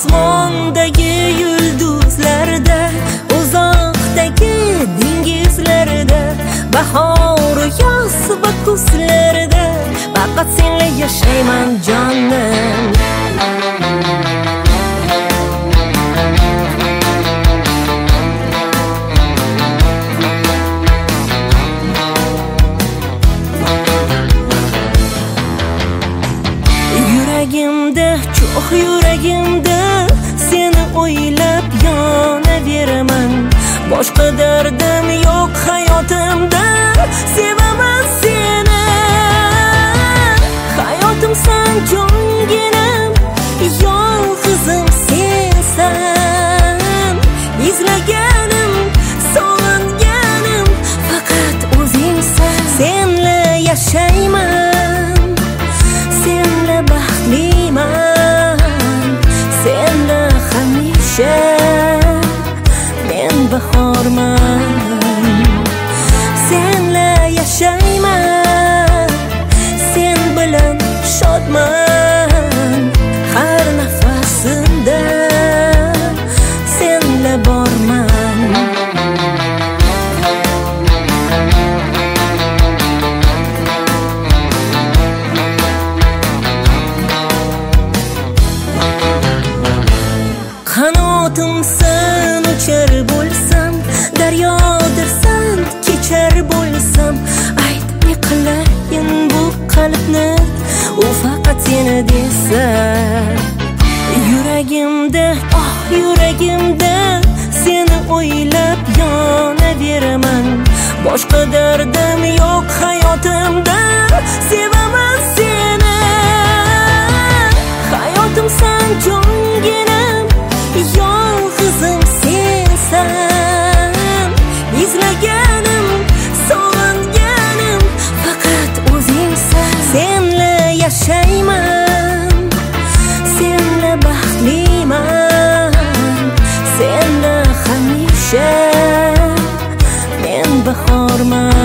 osmondagi yulduzlarda, uzoqdagi dengizlarda, bahor yoz va kuzlarda faqat senla yashayman jonim. Yuragimda, çok yuragimda seni o'ylab yonaveraman. Boshqa dardim yo'q hayotimda, sevaman seni. Hayotimsan, jonginam, yolg'izim sensan. Izlaganim, sog'inganim faqat o'zingsan. Senla yashayman, senla baxtliman, senla hamisha men bahorman. Senla yashayman, sen bilan shodman, har nafasimda senla borman. Qanotimsan uchar bo'lsam, daryodirsan kechar bo'lsam, ayt ne qilayin bu qalbni, u faqat seni desa. Yuragimda, yuragimda seni o'ylab yonaveraman. Boshqa dardim yo'q hayotimda, sevaman seni. Hayotimsan, jonginam, yolg'izim sensan. Izlaganim, sog'inganim faqat o'zingsan. Senla yashayman, senla baxtliman, senla hamisha men bahorman.